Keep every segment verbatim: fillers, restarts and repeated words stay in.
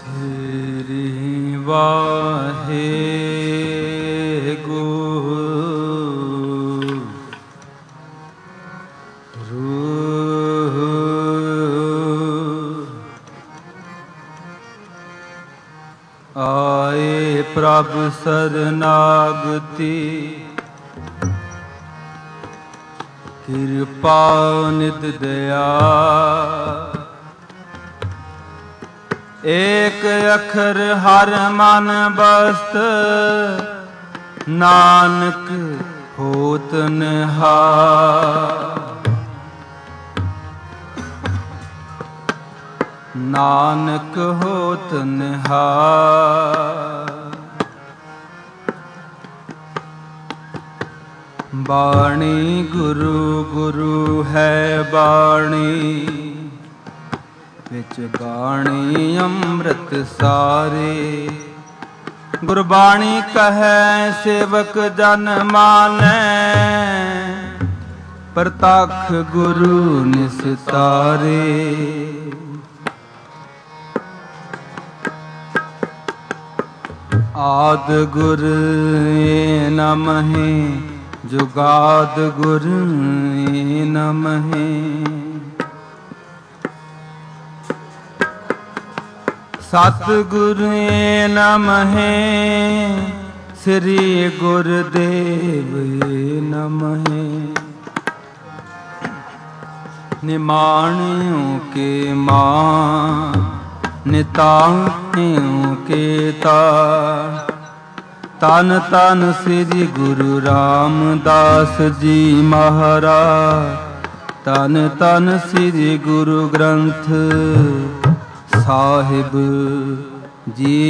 ਤੇਰੀ ਵਾਹਿਗੁਰੂ ਆਏ ਪ੍ਰਭ ਸਰਨਾਗਤੀ ਕਿਰਪਾ ਨਿਤ ਦਇਆ ਏਕ ਅੱਖਰ ਹਰ ਮਨ ਬਸਤ ਨਾਨਕ ਹੋਤ ਨਿਹਾਲ। ਨਾਨਕ ਹੋਤ ਨਿਹਾਲ। ਬਾਣੀ ਗੁਰੂ ਗੁਰੂ ਹੈ ਬਾਣੀ ਵਿੱਚ ਬਾਣੀ ਅੰਮ੍ਰਿਤ ਸਾਰੇ। ਗੁਰਬਾਣੀ ਕਹੈ ਸੇਵਕ ਜਨ ਮਾਨੈ ਪ੍ਰਤੱਖ ਗੁਰੂ ਨਿਸਤਾਰੇ। ਆਦ ਗੁਰ ਨਮਹਿ ਜੁਗਾਦ ਗੁਰ ਨਮਹਿ। ਸਤਿਗੁਰ ਨਮਹਿ ਸ੍ਰੀ ਗੁਰਦੇਵ ਨਮਹਿ। ਨਿਮਾਣਿਓ ਕੇ ਮਾਂ ਨਿਤਾਣਿਓ ਕੇ ਤਾ। ਤਨ ਤਨ ਸ੍ਰੀ ਗੁਰੂ ਰਾਮਦਾਸ ਜੀ ਮਹਾਰਾਜ। ਤਨ ਤਨ ਸ੍ਰੀ ਗੁਰੂ ਗ੍ਰੰਥ ਸਾਹਿਬ ਜੀ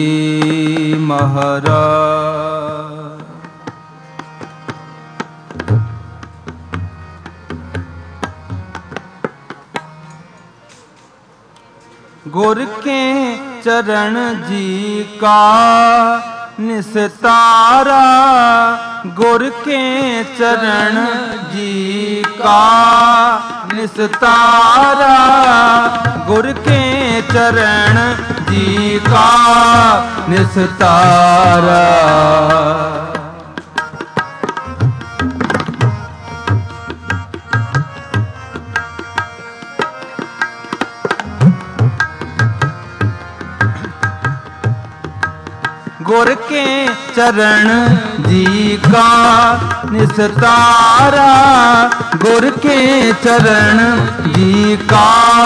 ਮਹਾਰਾਜ। ਗੁਰ ਕੇ ਚਰਨ ਜੀ ਕਾ ਨਿਸਤਾਰਾ। ਗੁਰ ਕੇ ਚਰਨ ਜੀ ਕਾ ਨਿਸਤਾਰਾ। ਗੁਰ ਕੇ ਚਰਨ ਜੀ ਕਾ ਨਿਸਤਾਰਾ। ਗੁਰ ਕੇ ਚਰਨ ਜੀ ਕਾ ਨਿਸਤਾਰਾ। ਗੁਰ ਕੇ ਚਰਨ ਜੀ ਕਾ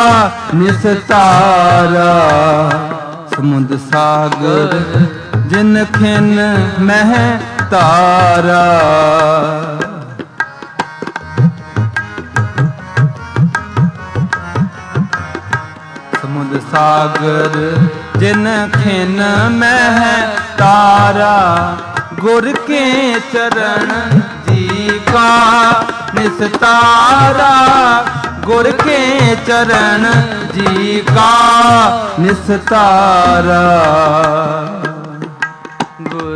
ਨਿਸਤਾਰਾ। ਸਮੁੰਦ ਸਾਗਰ ਜਿਨ ਖਿਨ ਮਹਿ ਤਾਰਾ। ਸਮੁੰਦ ਸਾਗਰ ਜਿਨ ਖਿਨ ਮਹਿ ਤਾਰਾ। ਗੁਰ ਕੇ ਚਰਨ ਜੀ ਕਾ ਨਿਸਤਾਰਾ। ਗੁਰ ਕੇ ਚਰਨ ਜੀ ਕਾ ਨਿਸਤਾਰਾ। ਗੁਰ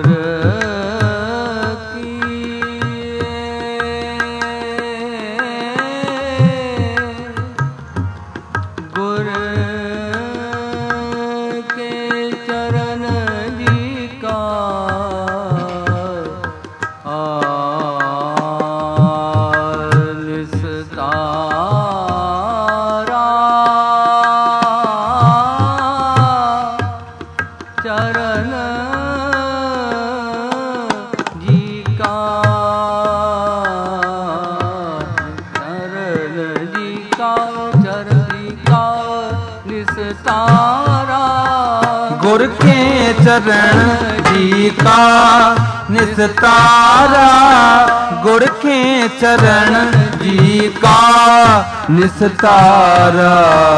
ਗੁਰ ਕੇ ਚਰਨ ਜੀ ਕਾ ਨਿਸਤਾਰਾ। ਗੁਰ ਕੇ ਚਰਨ ਜੀ ਕਾ ਨਿਸਤਾਰਾ।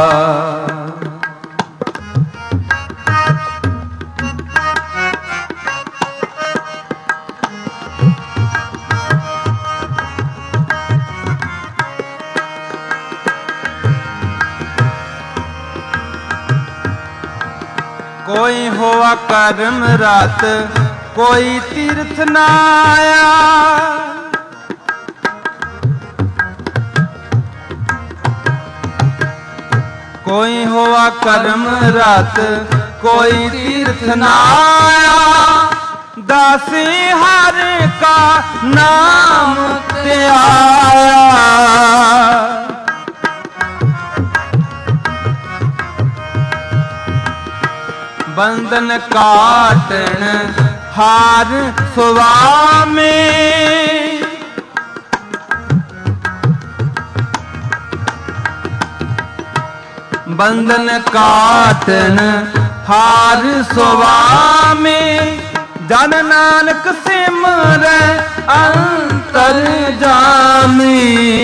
कोई होवा कर्म रात कोई तीर्थ न आया। कोई होवा कर्म रात कोई तीर्थ न आया, दासी हर का नाम ते आया। बंधन काटन हार सुवामी, बंधन काटन हार सुवामी, जन नानक सिमरै अंतर जामी।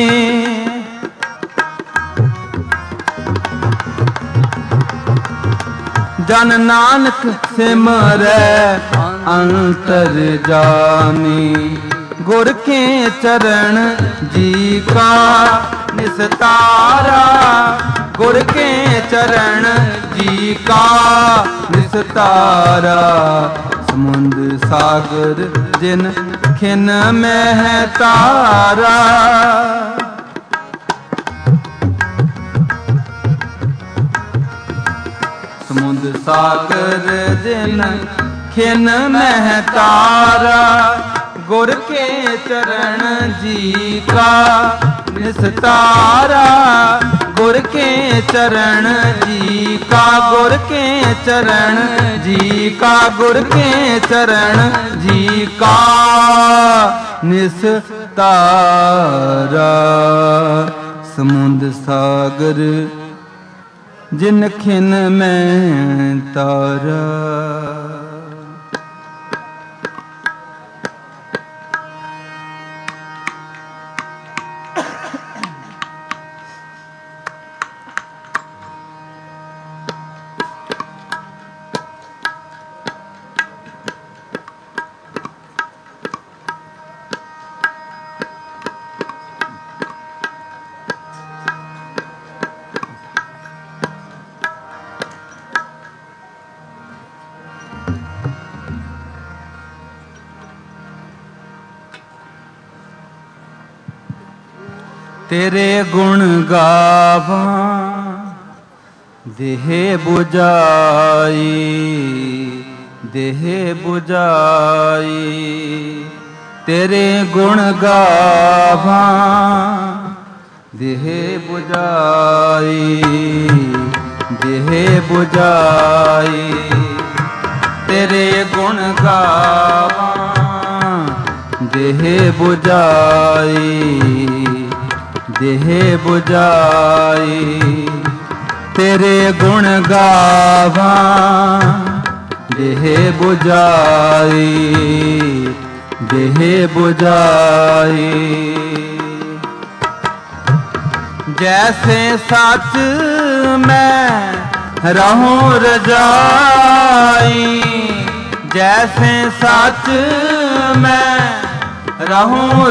जन नानक सिमरै अंतर जामी, गुर के चरण जी का निस्तारा, गुर के चरण जी का निस्तारा। समुद्र सागर जिन खिन में है तारा, समुद्र सागर जिन खिन में है तारा, गुर के चरण जी का निस्तारा, गुर के चरण जी का, गुर के चरण जी का, गुर के चरण जी का निस्तारा। समुद्र सागर जिन खिन में तारा। तेरे गुण गावा देह बुझाई, देह बुझाई। तेरे गुण गावा देह बुझाई, देह बुझाई। तेरे गुण गावा देह बुझाई, देह बुझाई। तेरे गुण गावा देह बुझाई, देह बुझाई। जैसे सच मैं रहूं रजाई, जैसे सच मैं रहूं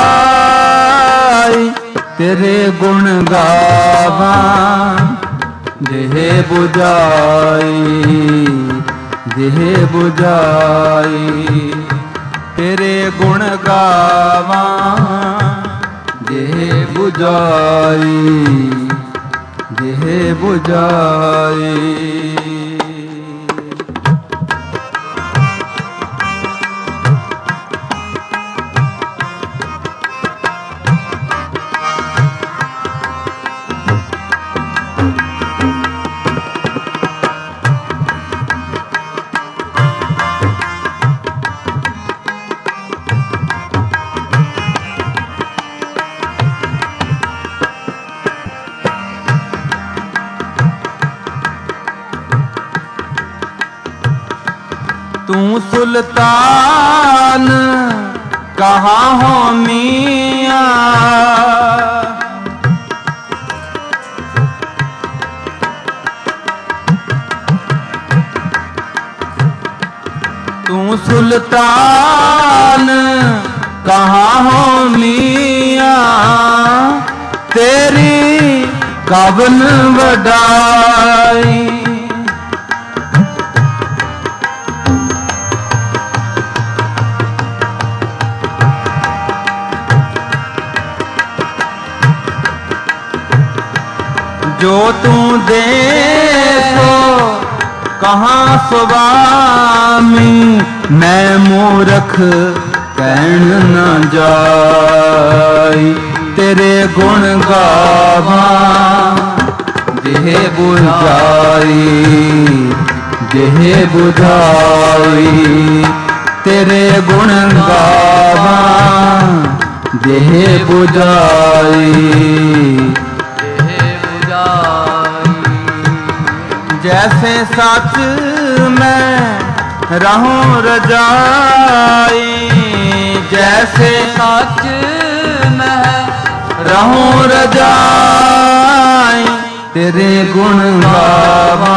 रजाई। तेरे गुण गावा देह बुझाई, देह बुझाई। तेरे गुण गावा देह बुझाई, देह बुझाई। तू सुल्तान कहाँ हो मियाँ, तू सुल्तान कहाँ हो मियाँ। तेरी कवन वडाई, जो तू दे सो कहाँ सुवामी मैं मूर्ख कहन न जाई तेरे गुण गावा जेह बुझाई जेह बुझाई तेरे गुण गावा जेह बुझाई जैसे सच मैं रहूं रजाई जैसे सच मैं रहूं रजाई तेरे गुण गावा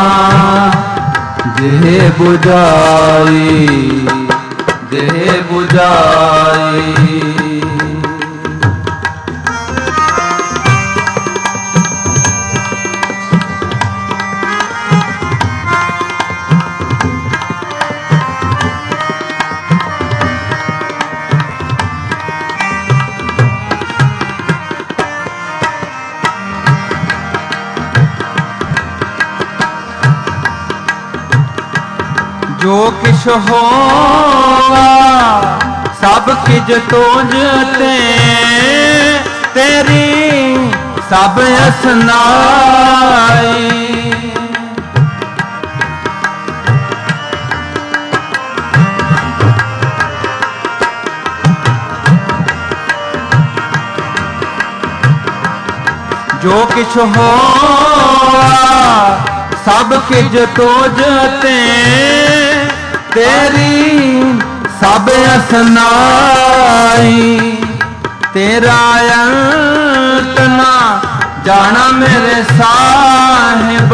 जेह बुझाई जेह बुझाई जो किश होवा सब किज तोजते तेरी सब असनाई जो किछ होवा सब किज तोजते तेरी सब असनाई तेरा अंत ना जाना मेरे साहिब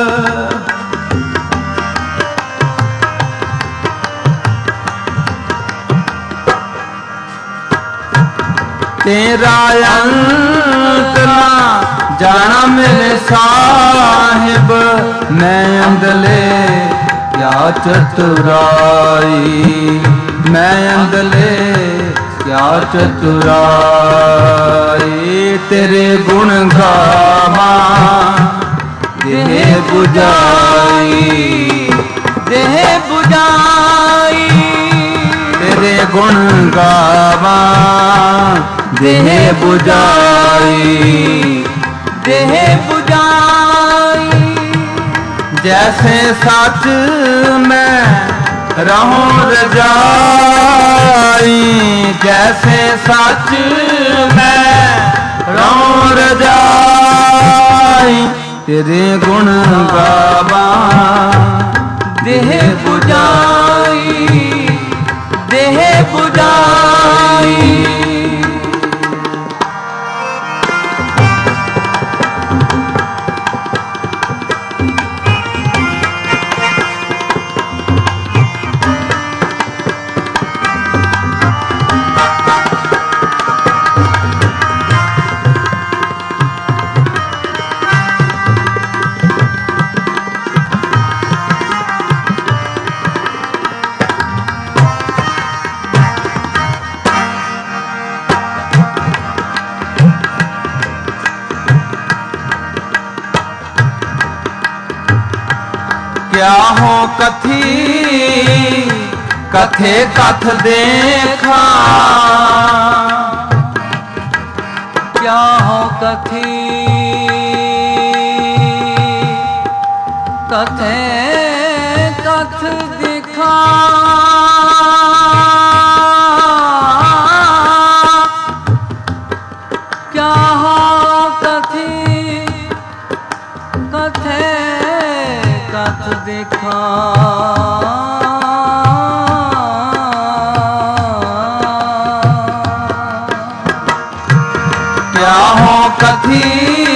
तेरा अंत ना जाना मेरे साहिब मैं अंदले क्या चतुराई मैं अंदले क्या चतुराई तेरे गुण गावा देह बुझाई देह बुझाई तेरे गुण गावा देह बुझाई देह बुझाई जैसे सच मैं रहूं रजाई जैसे सच मैं रहूं रजाई तेरे गुण गावा देह बुझाई देह बुझाई क्या हो कथी कथे कथ देखा क्या हो कथी कथे कथ देखा क्या हो कथी कथे कथ देखा क्या हो कथी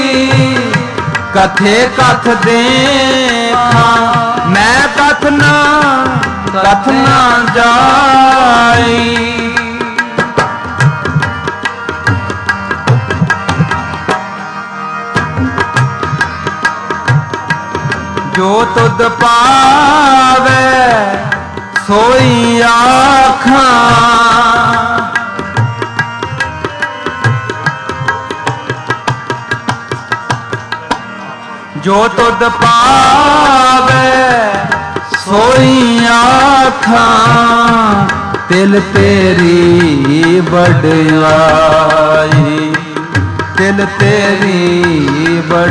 कथे कथ देखा मैं कथ ना कथ ना जाई जो तुद पावे सोई आखां जो तुद पावे आखां तिल तेरी बड़ाई, तिल तेरी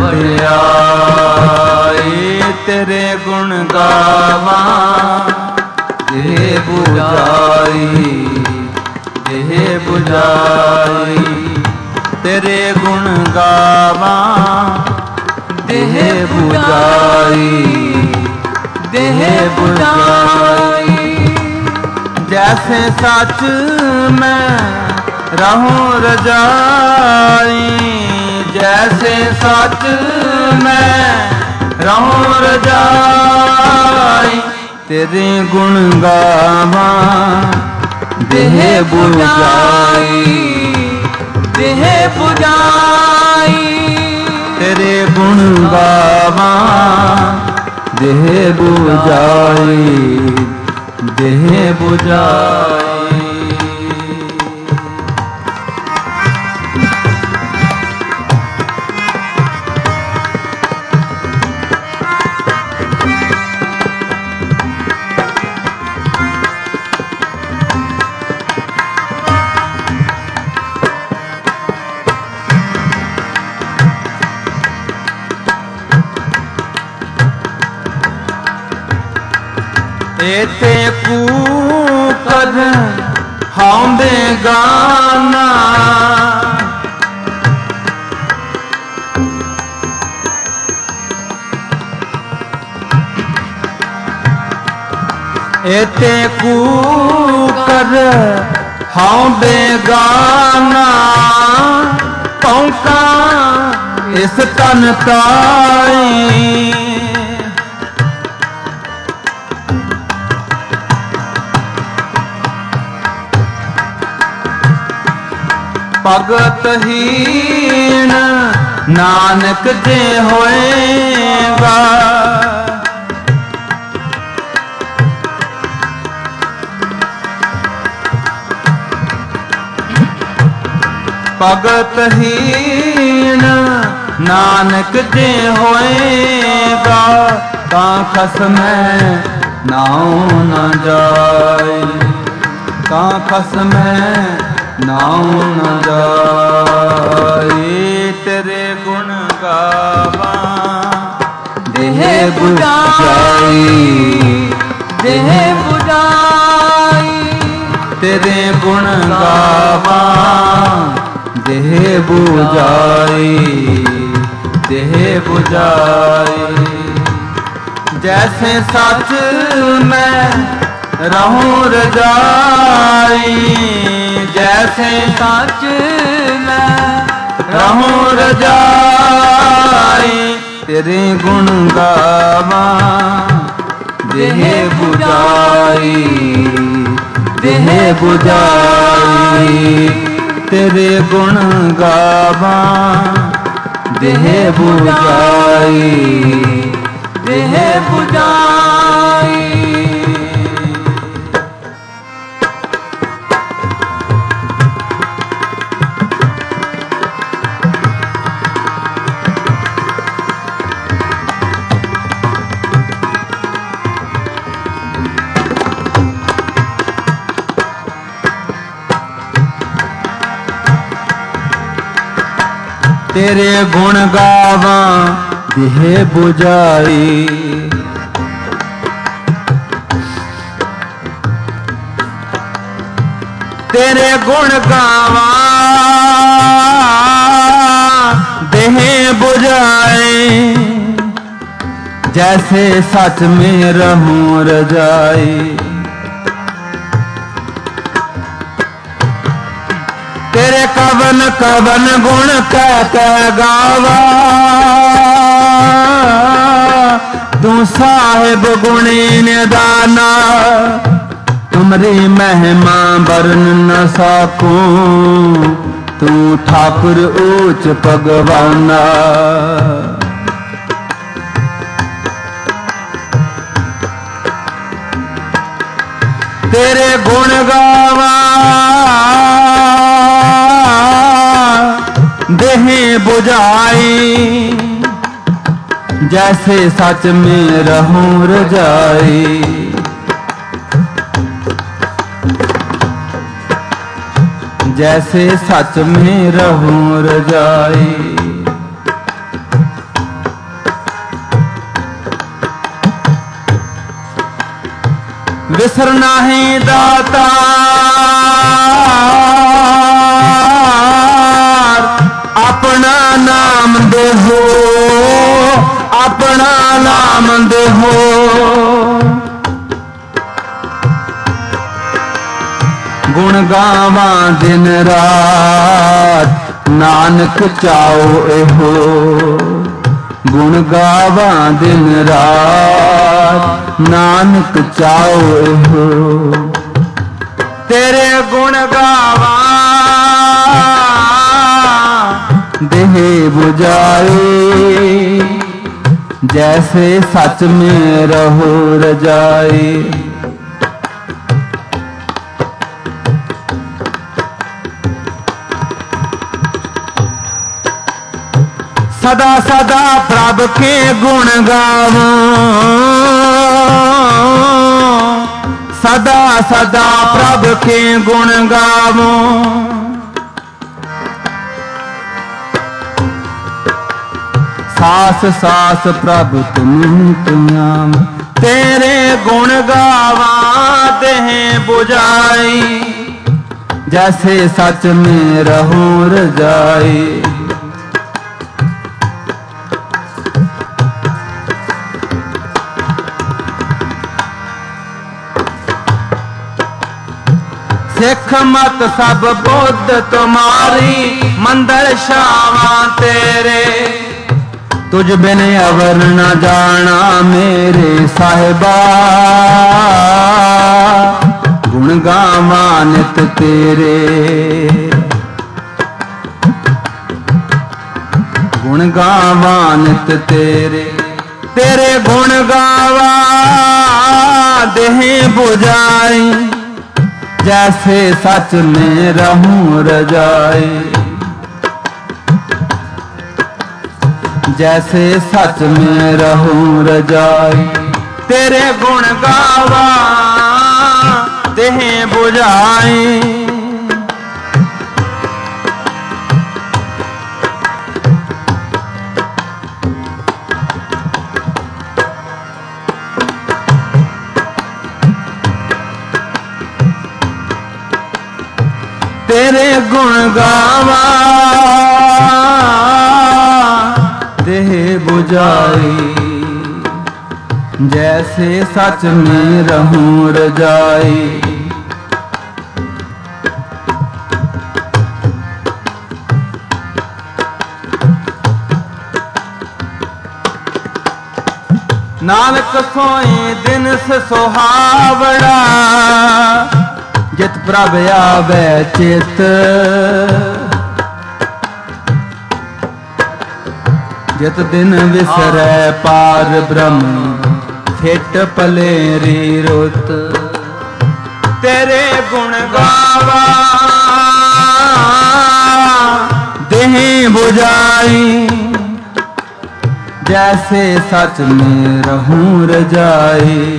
बड़ाई। तेरे गुण गावा देह बुझाई, देह बुझाई। तेरे गुण गावा देह बुझाई, देह बुझाई। जैसे सच में रहूं रजाई, जैसे सच में रहूं रजाई। तेरे गुण गावा देह बुझाई, देह बुझाई। तेरे गुण गावा देह बुझाई, देह बुझाई। एते कूकर हांबे गाना, एते कूकर हांबे गाना। पौका इस तन ताई, भगत हीन नानक जे होएगा। भगत हीन नानक जे होएगा। ता खसम नाओ न जाए, ता खसम नाओ न जाए। तेरे गुण गावा देह बुझाई, देह बुझाई। तेरे गुण गावा देह बुझाई, देह बुझाई। जैसे सच में रहूं रजाई, जैसे सच में रहूं रजाई। तेरे गुण गावा देह बुझाई, देह बुझाई। तेरे गुण गावा देह बुझाई, देह बुझाई। तेरे गुण गावा देह बुझाई। तेरे गुण गावा देह बुझाए। जैसे सच में रहूं रजाई। तेरे कवन कवन गुण कह कह गावा। तू साहिब गुणी निदाना। तुमरी महिमा बरन न साकूं। तू ठाकुर ऊंच भगवाना। तेरे गुण गावा देह बुझाई। जैसे सच में रहूं रजाई। जैसे सच में रहूं रजाई। विसरना है दाता अपना नाम दे हो, अपना नाम दे हो। गुण गावा दिन रात नानक चाओ एहो, गुण गावा दिन रात नानक चाओ एहो। तेरे गुण गावा देह बुझाए, जैसे सच में रहो रजाए। सदा सदा प्रभु के गुण गावो, सदा सदा प्रभु के गुण गावो। सास सास प्रभु तुम तुम, तेरे गुण गावा देह बुझाई, जैसे सच में रहूं रजाई। सिख मत सब बुद्ध तुम्हारी, मंदिर शावा तेरे। तुझ बिन अवर न जाना मेरे साहिबा, गुण गावा नित तेरे। गुण गावा नित तेरे, तेरे गुण गावा देह बुझाई, जैसे सच में रहूं रजाई। जैसे सच में रहूं रजाई, तेरे गुण गावा देह बुझाई। तेरे गुण गावा देह बुझाई, जैसे सच में रहूं रजाई। नानक सोए दिन से सुहावड़ा, जित प्रभ आवे चित। जित दिन विसरै पार ब्रह्म, फिट पलेरी रुत। तेरे गुण गावा देह बुझाई, जैसे सच में रहूं रजाई।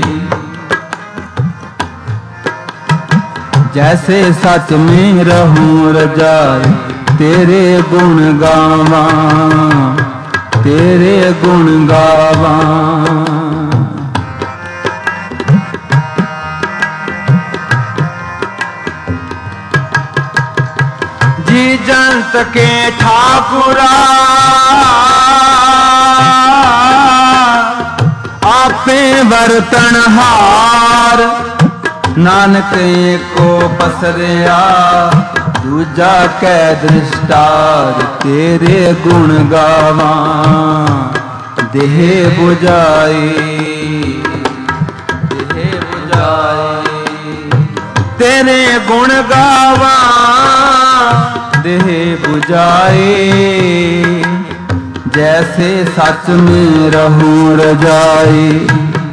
जैसे सच में रहूं रजाई, तेरे गुण गावा, तेरे गुण गावा। जी जंत के ठाकुरा आपे बर्तन हार, नानक को पसरिया दूजा कै दृष्टार। तेरे गुण गावा देह बुझाई, देह बुझाई। तेरे गुण गावा देह बुझाई, जैसे सच में रहूं रजाई।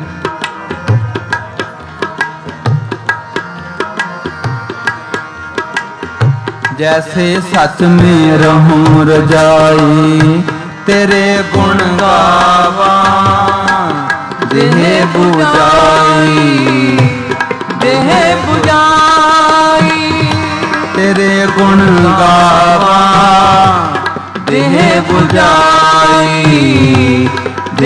जैसे सच में रहूं रजाई, तेरे गुण गावा देह बुझाई, देह बुझाई। तेरे गुण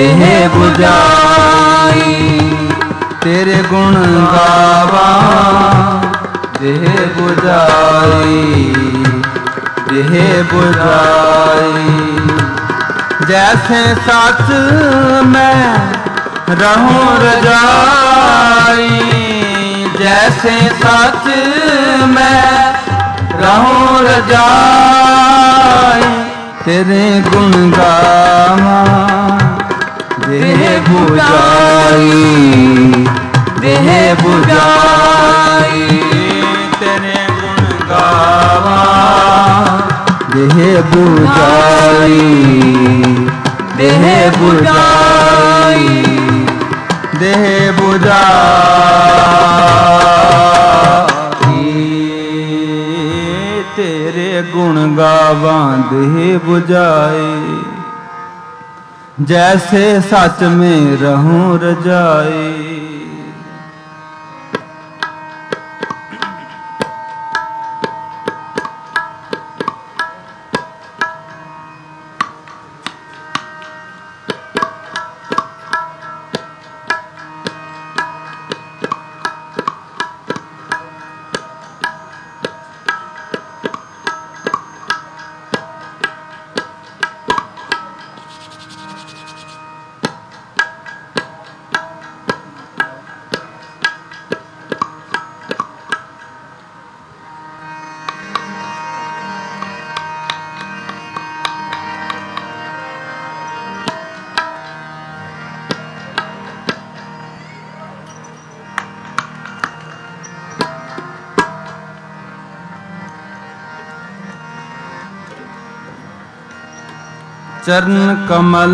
देह बुझाई। तेरे गुण गावा देह बुझाई, देह बुझाई। जैसे सच मैं रहूं रजाई, जैसे सच मैं रहूं रजाई। तेरे गुण गावा देह बुझाई, देह बुझाई। तेरे गुण गावा देह बुझाई, देह बुझाई, देह बुझाई। तेरे गुण गावा देह बुझाई, जैसे सच में रहूं रजाई। चरण कमल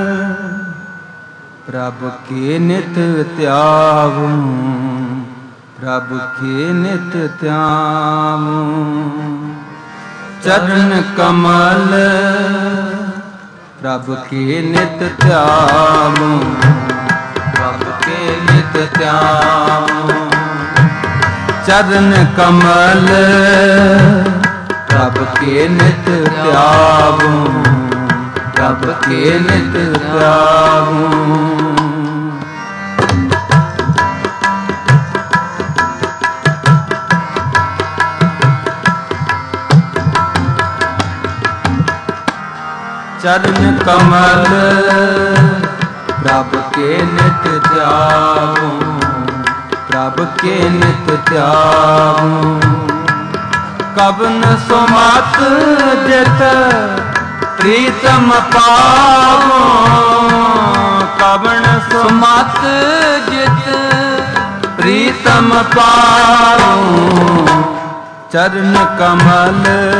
प्रभु के नित त्यागूं, प्रभु के नित त्यागूं। चरण कमल प्रभु के नित त्यागूं, प्रभु के नित त्यागूं। चरण कमल प्रभु के नित त्यागूं, प्रभु के नित त्यागूं। चरण कमल प्रभु के नित त्यागूं, प्रभु के नित त्यागूं। कवन सुमत जित प्रीतम पावो, कवन सुमत जित प्रीतम पावो। चरण कमल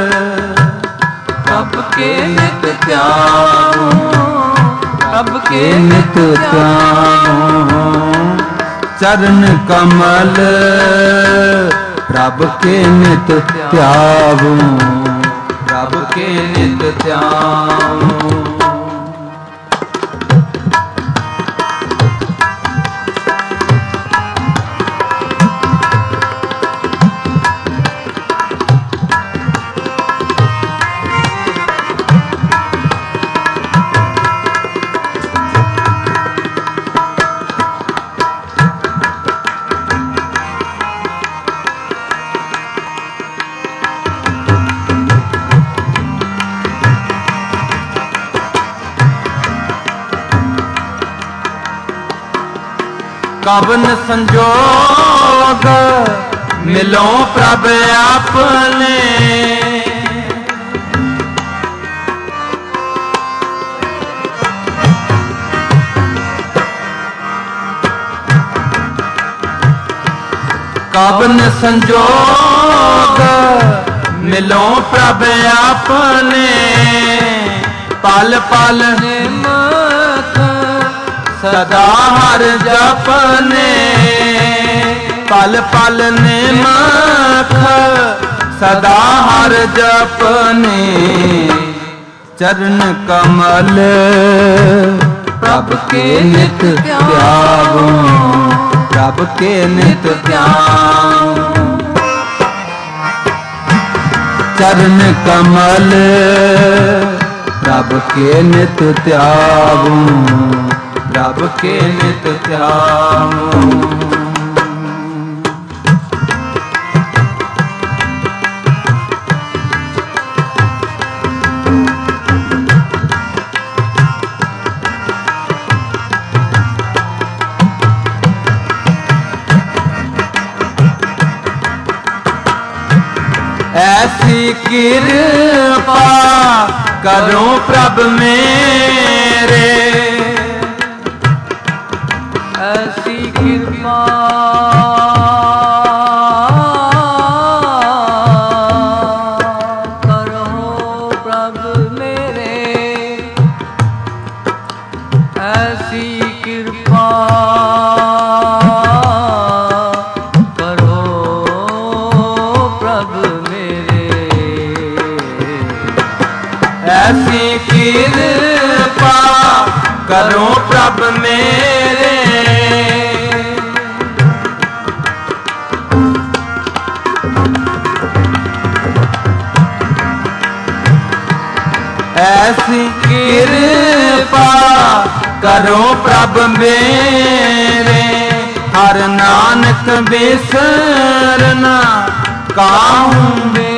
प्रभु के नित त्यागूं, प्रभु के नित त्यागूं। चरण कमल प्रभु के नित त्यागूं, प्रभु के नित त्यागूं। कवन संजोग मिलो प्रभ अपने, कवन संजोग मिलो प्रभ अपने। पल पल सदा हर जपने, पल पल निमख सदा हर जपने। चरण कमल प्रभु के नित त्यागूं, प्रभु के नित त्यागूं। चरण कमल प्रभु के नित त्यागूं, प्रभ के नित ध्याऊं। ऐसी कृपा करो प्रभ मेरे, ऐसी कृपा करो प्रभ मेरे, ऐसी कृपा ऐसी कृपा करो प्रभ मेरे, ऐसी कृपा करो प्रभ मेरे। हर नानक बिसरना काहू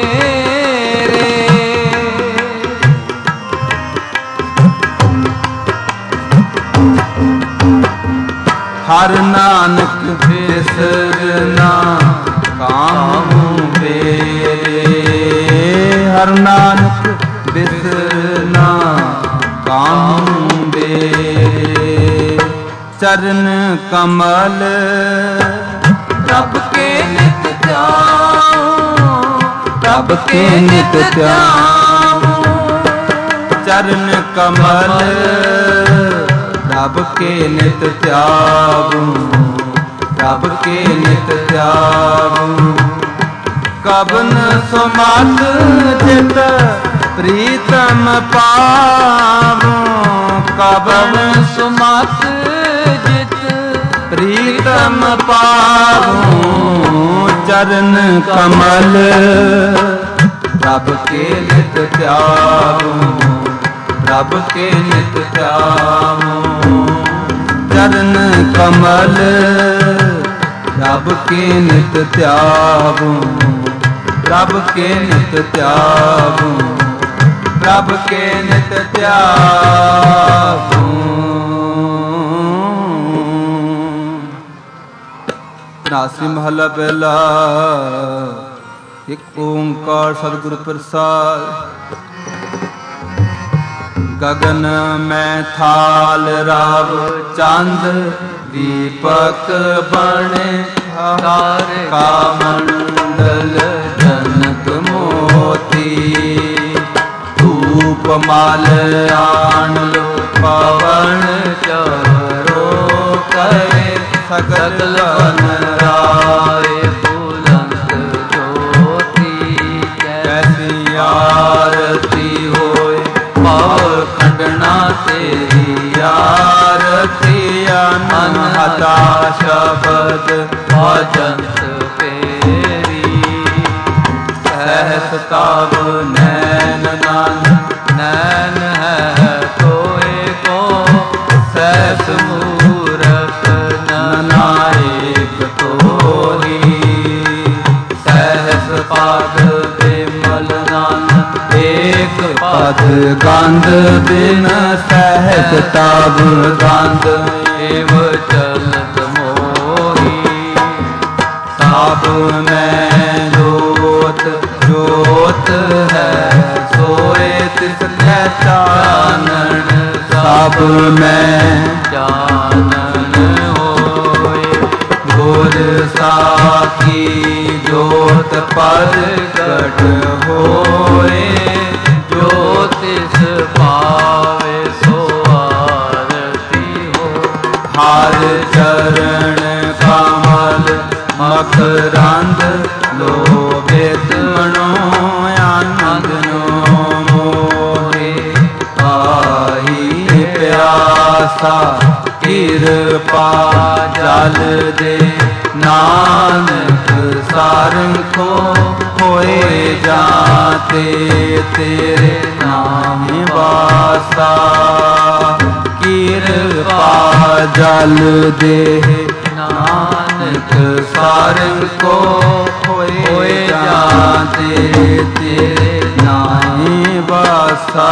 हर नानक बिसरना काहू मेरे, हर नानक बिसरना काहू मेरे। चरण कमल प्रभ के नित ध्याऊं, प्रभ के नित ध्याऊं। चरण कमल प्रभ के नित त्यागूं, प्रभ के नित त्यागूं। कबन सुमत चित प्रीतम पावूं, कबन सुमत जित प्रीतम पावूं। चरण कमल प्रभ के नित त्यागूं, प्रभ के नित ध्याऊं। चरण कमल प्रभ के नित ध्याऊं, प्रभ के नित ध्याऊं, प्रभ के नित ध्याऊं। नासी महला पहला। एक ओंकार सतगुरु प्रसाद। गगन में थाल राव चांद दीपक बने, तारे का मंडल जनक मोती। धूप माल आन लो पवन चरो करे, सकल वन राय बुलंद ज्योति। कैसी आरती होए पाव खंडना तेरी आरती। अनहता शब्द भजंत फेरी, सहस ताव नैन नानक नैन है कोई को। सहस मूरत नायक तोही, सहस पाद विमल नानक एक पद गंध बिन। सहस ताव गंध एव चलत मोही। ताब में जोत जोत है सोए तिसने चानन। ताब में चानन होए गुर साखी जोत प्रगट होए। ज्योतिष पावे सो आरती हो। हार चरण कमल मकरंद लोभित मनो आनंद नो मोहे। आई प्यासा कृपा जल दे नानक सारंखो। होए जाते तेरे नाम वासा। ਕਿਰਪਾ ਜਲ ਦੇ ਨਾਨਕ ਸਾਰਿਆਂ ਕੋ ਹੋਏ ਜਾਂਦੇ ਤੇਰੇ ਨਾਹੀ ਵਾਸਾ।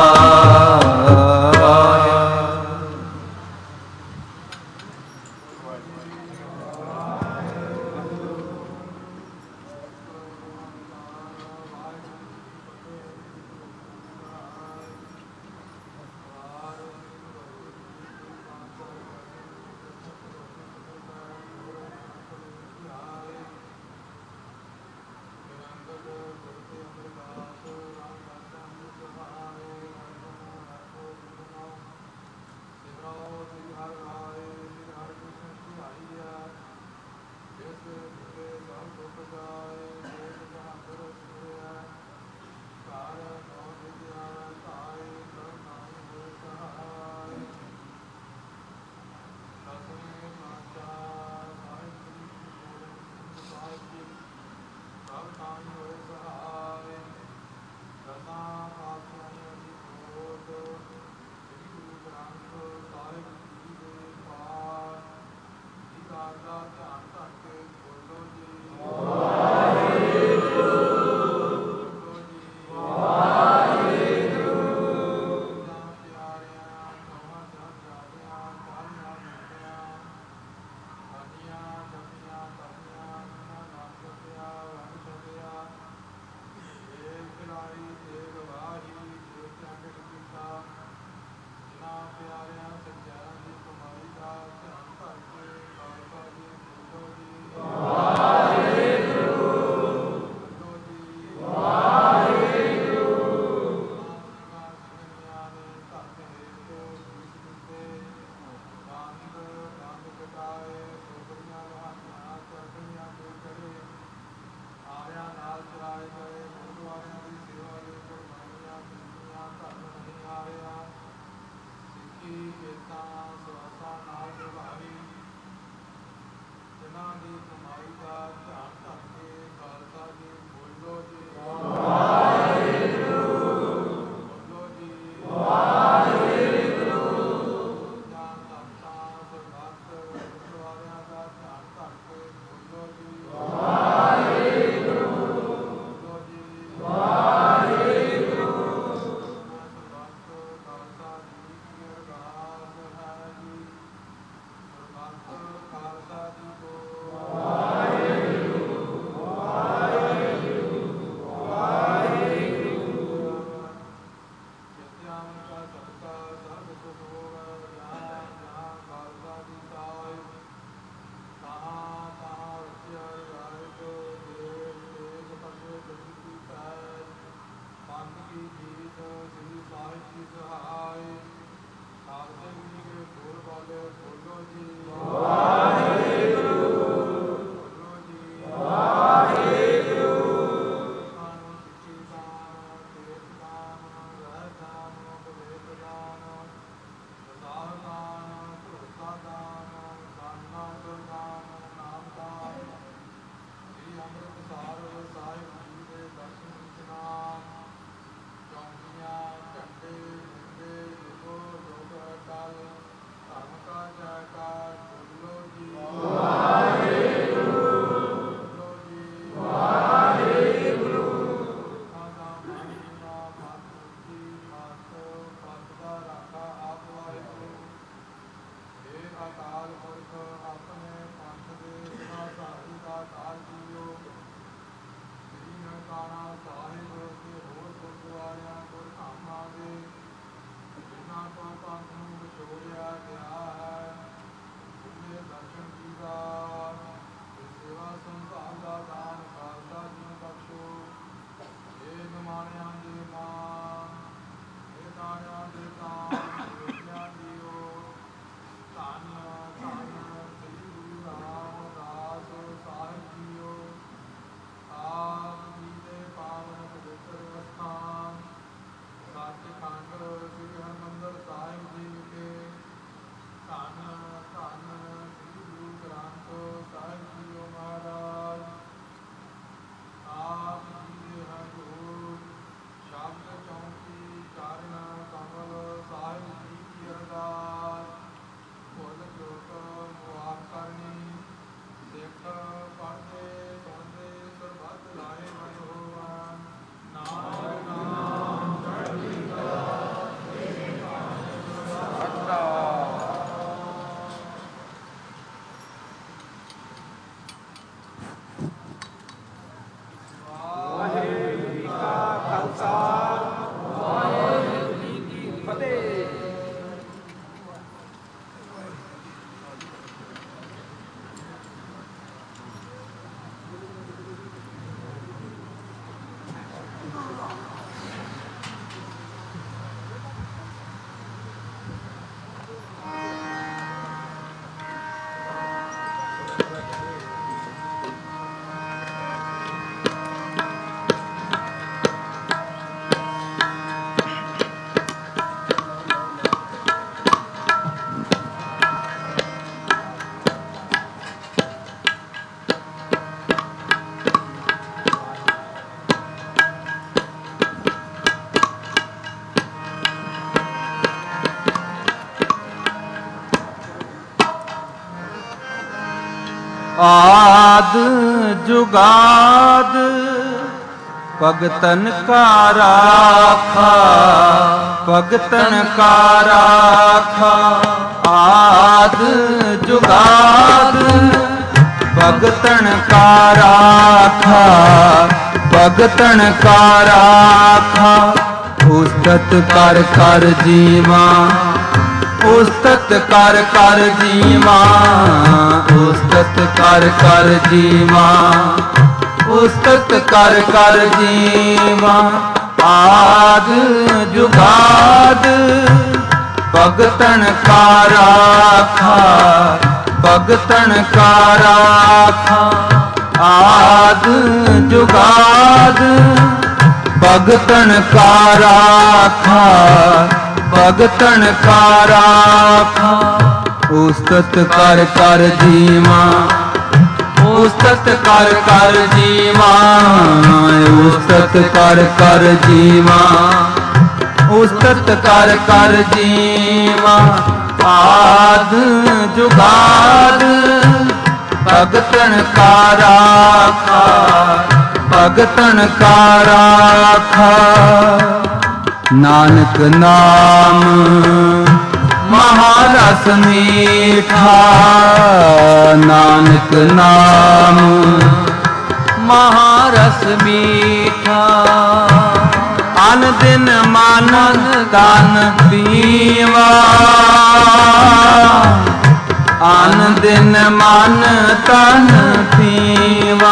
आद जुगाद भगतन का राखा, भगतन का राखा। आद जुगाद भगतन का राखा, भगतन का राखा। उस्तत कर कर जीवा, उस्तत कर कर जीवा, उस्तत कर कर जीवा, उस्तत कर कर जीवा। आद जुगाद भगतन का राखा, भगतन का राखा। आद जुगाद भगतन का राखा, भगतन का राखा। उस्तत कर कर जीवा, उस्तत कर कर जीवा, उस्तत कर कर जीवा, उस्तत कर कर जीवा। आद जुगाद भगतन का राखा, भगतन का राखा। नानक नाम महारस मीठा, नानक नाम महारस मीठा। अन दिन मन तन पीवा, अन दिन मन तन पीवा।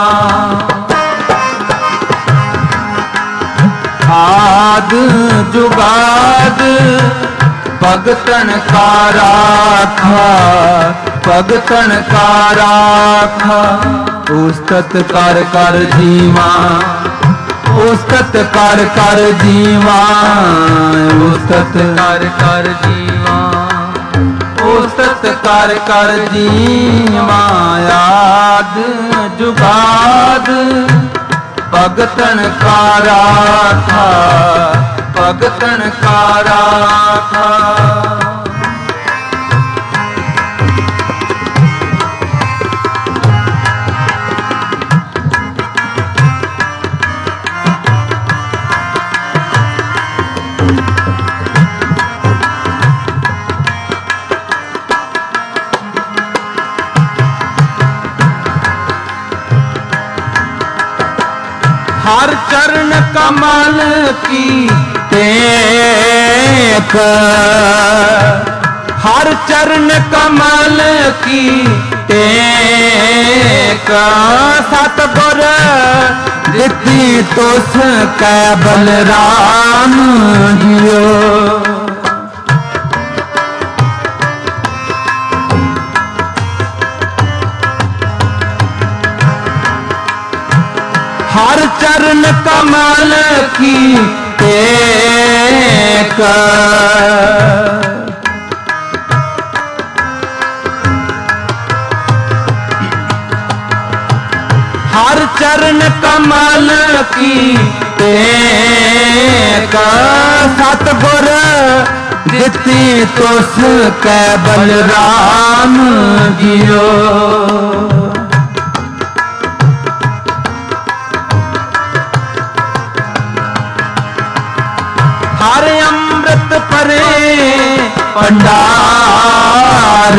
आद जुगाद भगतन का राखा, भगतन का राखा। उस्तत कर कर जीवा, उस्तत कर कर जीवा, उस्तत कर कर जीवा, उस्तत कर कर जीवा। आद जुगाद भगतन का राखा, भगतन का राखा। हर चरण कमल की टेक, हर चरण कमल की टेक। सतगुर दिती तुस कै बलराम जियो, हर चरण कमल की टेक। हर चरण कमल की टेक। सतगुर दिती तुस कै बलराम जियो, हर अमृत परे भंडार।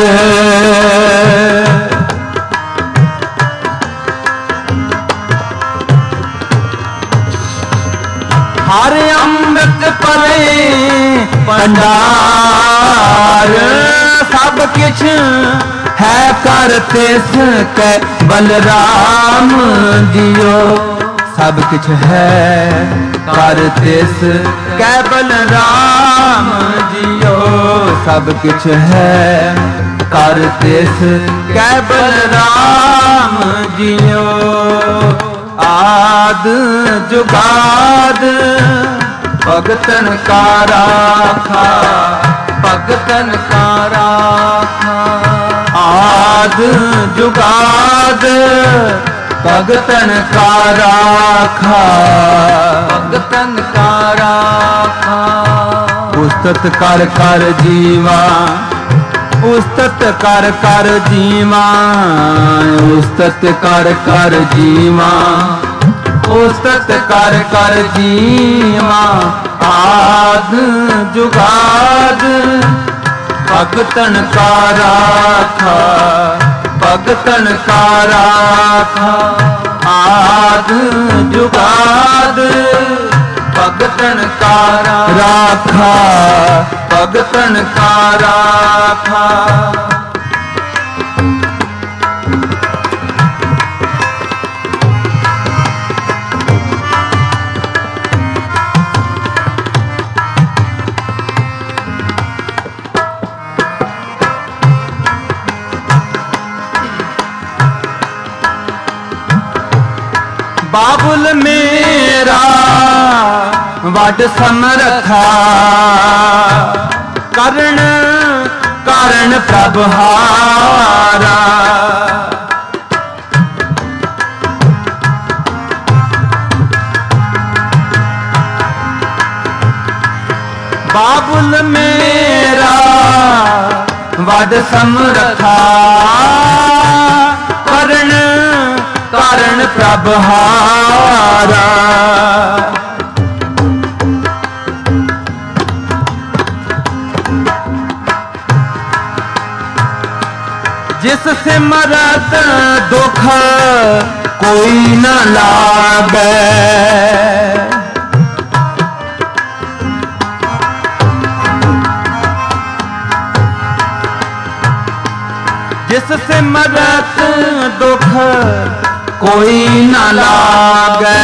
हर अमृत परे भंडार। सब किछ है कर तिस कै बलराम जियो, सब किछ है कर तिस कै बलराम जियो। सब किछ है कर तिस कै बलराम जियो। आद जुगाद भगतन का राखा, भगतन का राखा। आद जुगाद भगतन का राखा, भगतन का राखा। उस्तत कर कर जीवा, उस्तत कर कर जीवा, उस्तत कर कर जीवा, उस्तत कर कर जीवा। आद जुगाद भगतन का राखा, भगतन का राखा। आद जुगाद भगतन का राखा, भगतन का राखा। बाबुल मेरा वड समरथा, करण कारण प्रभहारा। बाबुल मेरा वड समरथा, करण कारण प्रभहारा। जिससे मरत दुख कोई न लागे, जिससे मरत दुख कोई न लागे।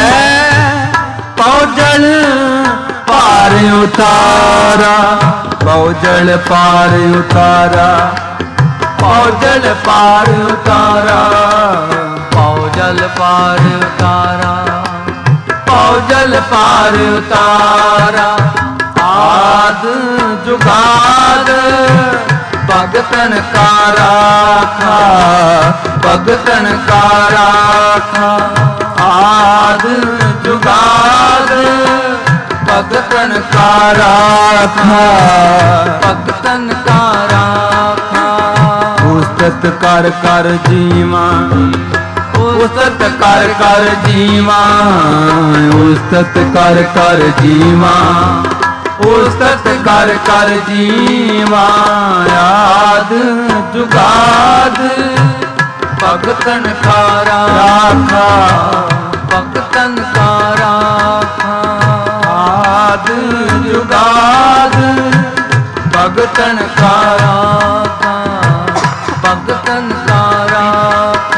पौजल पार उतारा, पौजल पार उतारा, पौजल पार उतारा, पौजल पार उतारा, पौजल पार उतारा। आद जुगाद भगतन का राखा, भगतन का राखा। आद जुगाद भगतन का राखा, भगतन का राखा। उस्तत कर कर जीवा, उस्तत कर कर जीवा, उस्तत कर कर जीवा, उस्तत कर कर जीवा। याद जुगाद भगतन का राखा, भगतन का राखा। याद जुगाद भगतन का राखा, भगतन का राखा।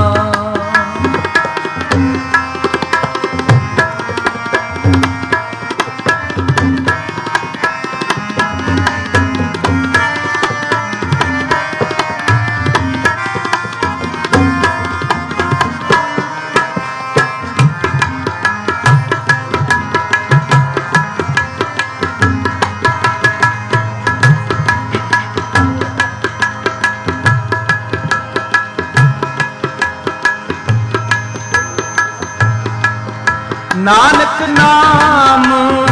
नानक नाम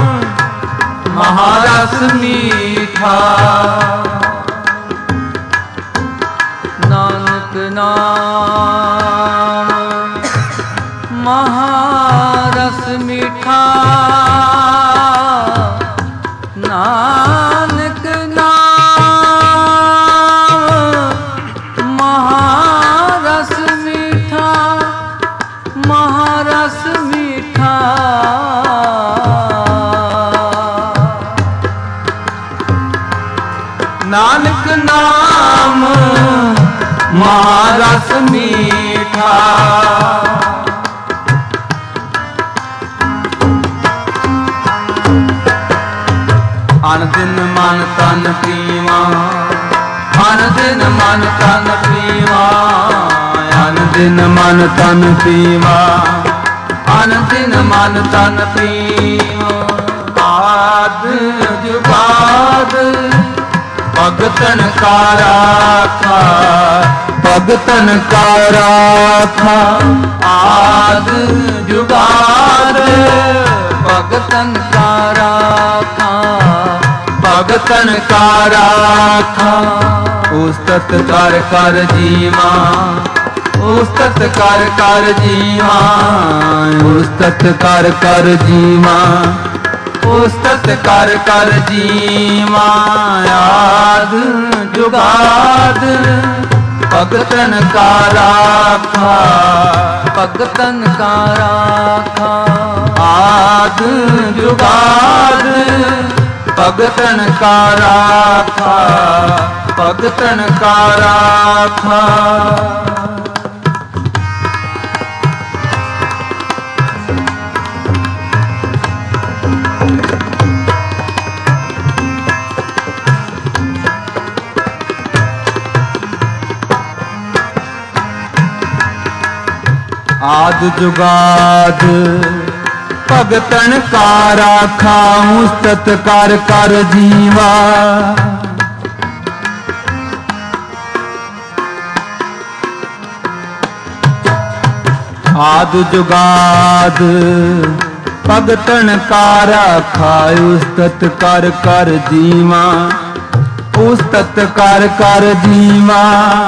महारस मीठा, नानक नाम महारस मीठा, नानक नाम महारस मीठा, महारस मीठा। नानक नाम महारस मीठा, अन दिन मन तन पीवा, अन दिन मन तन पीवा, अन दिन मन तन पीवा, अन दिन मन तन पीवा। आद जुगाद भगतन का राखा, भगतन का राखा। आद जुगाद भगतन का राखा, भगतन का राखा। ਉਸਤਤ ਕਰ ਕਰ ਜੀਵਾ, ਉਸਤਤ ਕਰ ਕਰ ਜੀਵਾ, ਉਸਤਤ ਕਰ ਕਰ ਜੀਵਾ, ਉਸਤਤ ਕਰ ਕਰ ਜੀਵਾ। ਆਦ ਜੁਗਾਦ ਭਗਤਨ ਕਾ ਰਾਖਾ, ਭਗਤਨ ਕਾ ਰਾਖਾ। ਆਦ ਜੁਗਾਦ ਭਗਤਨ ਕਾ ਰਾਖਾ, ਭਗਤਨ ਕਾ ਰਾਖਾ। ਆਦ ਜੁਗਾਦ ਭਗਤਨ ਕਾ ਰਾਖਾ, ਉਸਤਤ ਕਰ ਕਰ ਜੀਵਾ। ਆਦ ਜੁਗਾਦ ਭਗਤਨ ਕਾ ਰਾਖਾ, ਉਸਤਤ ਕਰ ਕਰ ਜੀਵਾ, ਉਸਤਤ ਕਰ ਕਰ ਜੀਵਾ।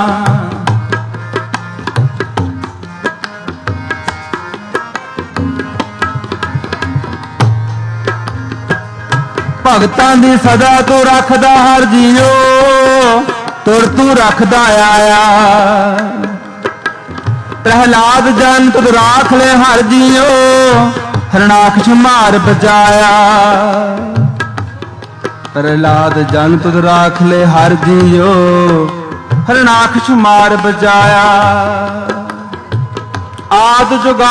ਭਗਤਾਂ ਦੀ ਸਦਾ ਤੂੰ ਰੱਖਦਾ ਹਰ ਜੀਓ, ਤੁਰ ਤੂੰ ਰੱਖਦਾ ਆਇਆ। ਪ੍ਰਹਿਲਾਦ ਜਨ ਤੁਧ ਰਾਖ ਲੈ ਹਰ ਜੀਓ, ਹਰਨਾਕਸ਼ ਮਾਰ ਬਚਾਇਆ। ਪ੍ਰਹਿਲਾਦ ਜਨ ਤੁਧ ਰਾਖ ਲੈ ਹਰ ਜੀਓ, ਹਰਨਾਕਸ਼ ਮਾਰ ਬਚਾਇਆ। ਆਦ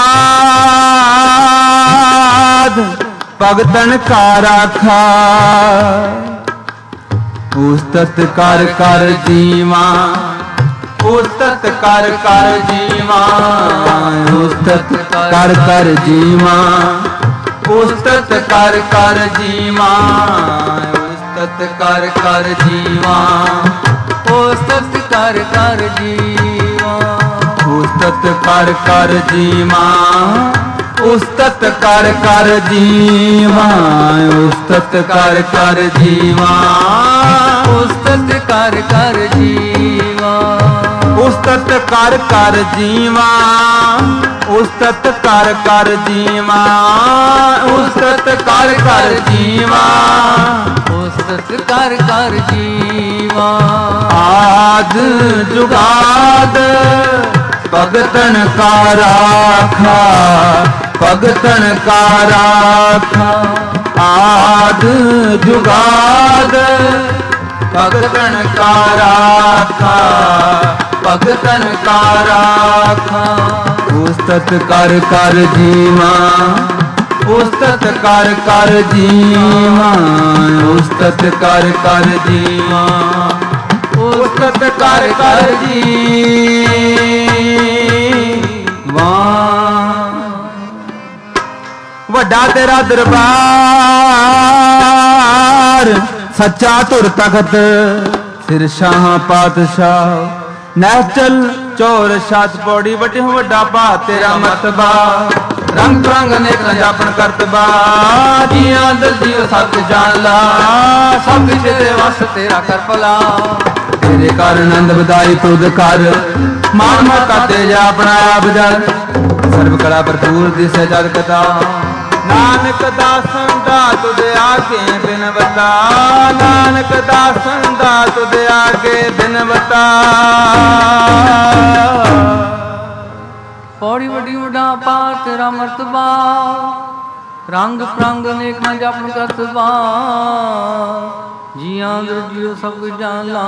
ਜੁਗਾਦ ਭਗਤਨ ਕਾ ਰਾਖਾ, ਉਸਤਤ ਕਰ ਕਰ ਜੀਵਾ, ਉਸਤਤ ਕਰ ਕਰ ਜੀਵਾ, ਉਸਤਤ ਕਰ ਕਰ ਜੀਵਾ, ਉਸਤਤ ਕਰ ਕਰ ਜੀਵਾ, ਉਸਤਤ ਕਰ ਕਰ ਜੀਵਾ, ਉਸਤਤ ਕਰ ਕਰ ਜੀਵਾ, ਉਸਤਤ ਕਰ ਕਰ ਜੀਵਾ, ਉਸਤਤ ਕਰ ਕਰ ਜੀਵਾ, ਉਸਤਤ ਕਰ ਕਰ ਜੀਵਾ, ਉਸਤਤ ਕਰ ਕਰ ਜੀਵਾ, ਉਸਤਤ ਕਰ ਕਰ ਜੀਵਾ, ਉਸਤਤ ਕਰ ਕਰ ਜੀਵਾ, ਉਸਤਤ ਕਰ ਕਰ ਜੀਵਾ, ਉਸਤਤ ਕਰ ਕਰ ਜੀਵਾ। ਆਦ ਜੁਗਾਦ ਭਗਤਨ ਕਾ ਰਾਖਾ, ਭਗਤਨ ਕਾ ਰਾਖਾ। ਆਦ ਜੁਗਾਦ ਭਗਤਨ ਕਾ ਰਾਖਾ, ਭਗਤਨ ਕਾ ਰਾਖਾ। ਉਸਤਤ ਕਰ ਕਰ ਜੀਵਾ, ਉਸਤਤ ਕਰ ਕਰ ਜੀਵਾ, ਉਸਤਤ ਕਰ ਕਰ ਜੀਵਾ, ਉਸਤਤ ਕਰ ਕਰ ਜੀਵਾ। ਵੱਡਾ ਤੇਰਾ ਦਰਬਾਰ, ਸੱਚਾ ਧੁਰ ਤਖਤ, ਸਿਰ ਸ਼ਾਹ ਪਾਤਸ਼ਾਹ। ਨੈਚਲ ਚੋਰ ਛੱਤ ਪੌੜੀ ਵੱਡੇ ਵੱਡਾ ਭਾ ਤੇਰਾ ਮਤਬਾ। ਰੰਗ ਬਰੰਗ ਅਨੇਕ ਜਾਪਣ ਕਰਤਬਾ, ਜੀਆਂ ਦਿਲ ਜੀਓ ਸਭ ਜਾਣ ਲਾ। ਸਭ ਕੁਛ ਤੇਰੇ ਵਸ ਤੇਰਾ ਕਰ ਭਲਾ। ਤੇਰੇ ਕਰ ਆਨੰਦ ਵਧਾਈ ਤੁਧ ਕਰ, ਮਾਨ ਮਤਾ ਤੇਜ ਆਪਣਾ ਆਪ ਜਲ। ਸਰਬ ਕਲਾ ਭਰਪੂਰ ਦਿਸੇ ਜਦ ਕਥਾ, ਨਾਨਕ ਦਾਸਨ ਦਾ ਤੁਧ ਆਗੇ ਬਿਨਵਤਾ। ਨਾਨਕ ਦਾਸਨ ਦਾ ਤੁਧ ਆਗੇ ਬਿਨਵਤਾ। ਪੌੜੀ ਵੱਡੀ ਵੱਡਾ ਪਾ ਤੇਰਾ ਮਰਤਬਾ। ਰੰਗ ਪ੍ਰੰਗ ਅਨੇਕ ਨਾ ਜਪਨ ਕਰਤਬਾ। ਜੀਆਂ ਦਰ ਜੀਓ ਸਭ ਕੁਝ ਜਾਣ ਲਾ।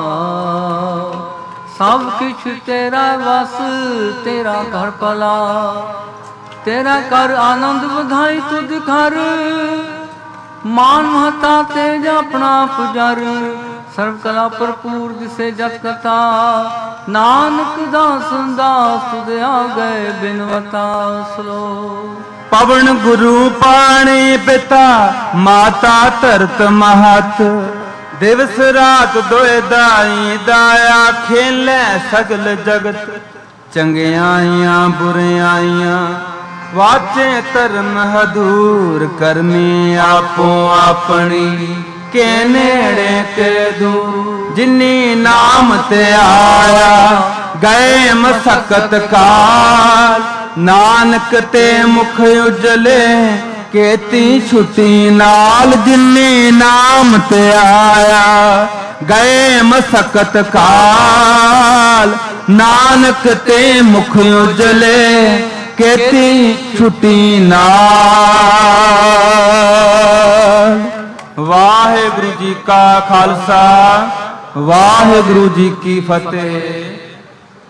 ਸਭ ਕੁਛ ਤੇਰਾ ਵਸ ਤੇਰਾ ਘਰ ਭਲਾ। ਤੇਰਾ ਕਰ ਆਨੰਦ ਵਧਾਈ ਤੁਧ ਘਰ। ਮਾਨ ਮਹਤਾ ਤੇਜ ਆਪਣਾ ਪੁਜਰ। ਸਰਬ ਕਲਾ ਭਰਪੂਰ ਦਿਸੇ ਜਤ ਕਥਾ। ਨਾਨਕ ਦਾਸਨ ਦਾਸ ਤੁਧ ਆ ਗਏ ਬਿਨਵਤਾ ਸਲੋ। ਪਵਨ ਗੁਰੂ ਪਾਣੀ ਪਿਤਾ ਮਾਤਾ ਧਰਤ ਮਹਤ। ਦਿਵਸ ਰਾਤ ਦੋਇ ਦਾਈ ਦਾਇਆ ਖੇਲੇ ਸਗਲ ਜਗਤ। ਚੰਗਿਆਈਆਂ ਬੁਰਿਆਈਆਂ ਵਾਚੇ ਧਰਮ ਹਦੂਰ। ਕਰਮੀ ਆਪੋ ਆਪਣੀ के नेड़े ते दूर। जिन्नी नाम ते आया गए मसकत काल, नानक ते मुख उजले केती छुट्टी नाल। जिन्नी नाम ते आया गए मसकत काल, नानक ते मुख उजले केती छुट्टी नाल। वाहिगुरु जी का खालसा, वाहिगुरु जी की फतेह।